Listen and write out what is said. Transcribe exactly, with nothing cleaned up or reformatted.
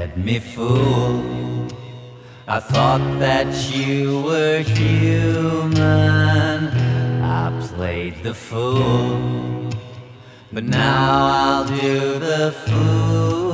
had me fooled. I thought that you were human. I played the fool, but now I'll do the fool